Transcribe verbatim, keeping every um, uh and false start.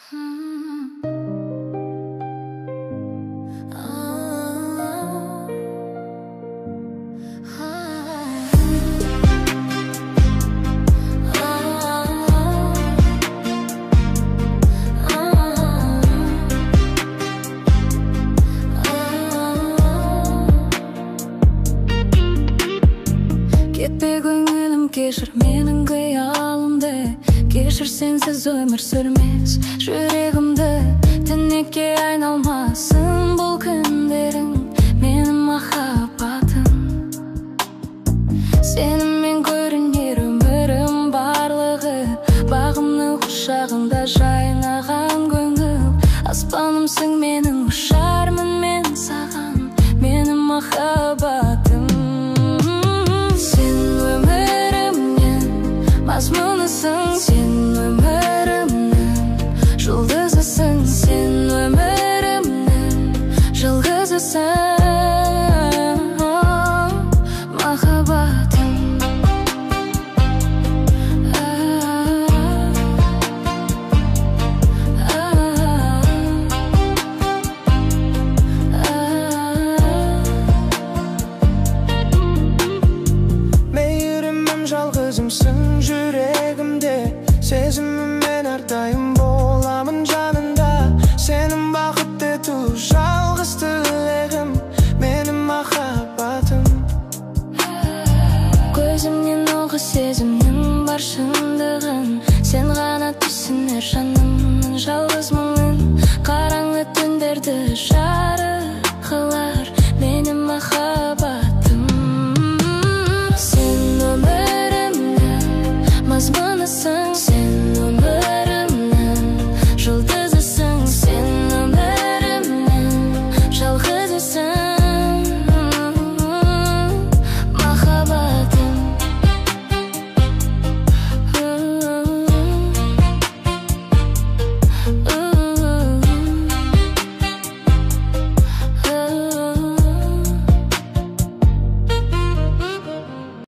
Кетпе көңілім, кешір менің қиялымды, кешір сенсіз өмір сүрмес жүрегімді. Түнекке айналмасын бұл күндерің, менің махаббатым. Сенімен көрінер өмірім барлығы, бағымның құшағында жайнаған көңіл. Аспанымсың менің, ұшармын мен саған, менің махаббатым. Мазмұнысың, сен өмірімнің жұлдызысың, сен өмірімнің жалғызысың, махаббатым. Мейірімім жалғызымсың жүрегімде, сезіміммен әрдайым боламын жанында. Сенің бақытты ету жалғыз тілегім, менің махаббатым. Көзімнен оғы сезімнің бар шындығын, сен ғана түсінер жанымның жалғыз мұңын. Қараңғы түндерді жарық қылар